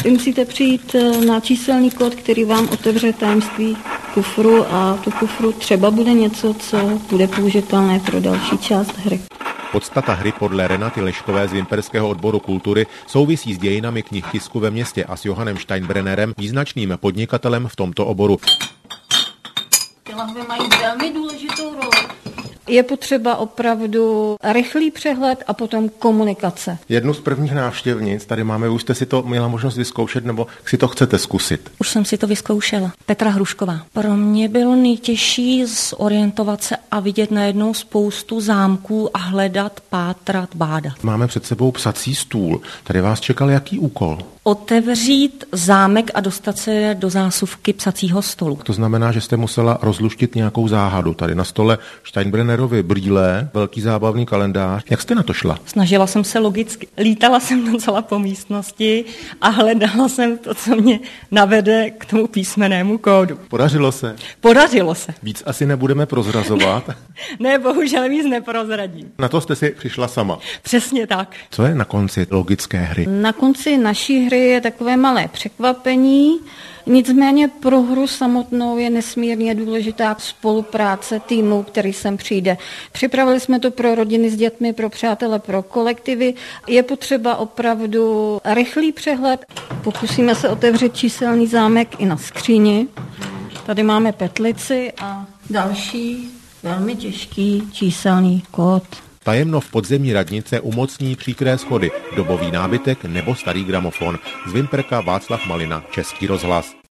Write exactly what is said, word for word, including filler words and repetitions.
Vy musíte přijít na číselný kód, který vám otevře tajemství kufru a tu kufru třeba bude něco, co bude použitelné pro další část hry. Podstata hry podle Renaty Leškové z Vimperského odboru kultury souvisí s dějinami knihtisku ve městě a s Johannem Steinbrennerem, význačným podnikatelem v tomto oboru. Ty lahve mají velmi důležitou roli. Je potřeba opravdu rychlý přehled a potom komunikace. Jednu z prvních návštěvnic tady máme, už jste si to měla možnost vyzkoušet, nebo si to chcete zkusit? Už jsem si to vyzkoušela. Petra Hrušková. Pro mě bylo nejtěžší zorientovat se a vidět najednou spoustu zámků a hledat, pátrat, bádat. Máme před sebou psací stůl. Tady vás čekal jaký úkol? Otevřít zámek a dostat se do zásuvky psacího stolu. To znamená, že jste musela rozluštit nějakou záhadu. Tady na stole Steinbrennerovy brýle, velký zábavný kalendář. Jak jste na to šla? Snažila jsem se logicky. Lítala jsem docela po místnosti a hledala jsem to, co mě navede k tomu písmennému kódu. Podařilo se? Podařilo se. Víc asi nebudeme prozrazovat. Ne, bohužel víc neprozradím. Na to jste si přišla sama. Přesně tak. Co je na konci logické hry? Na konci naší hry je takové malé překvapení, nicméně pro hru samotnou je nesmírně důležitá spolupráce týmu, který sem přijde. Připravili jsme to pro rodiny s dětmi, pro přátele, pro kolektivy. Je potřeba opravdu rychlý přehled. Pokusíme se otevřít číselný zámek i na skříni. Tady máme petlici a další velmi těžký číselný kód. Tajemno v podzemí radnice umocní příkré schody, dobový nábytek nebo starý gramofon. Z Vimperka Václav Malina, Český rozhlas.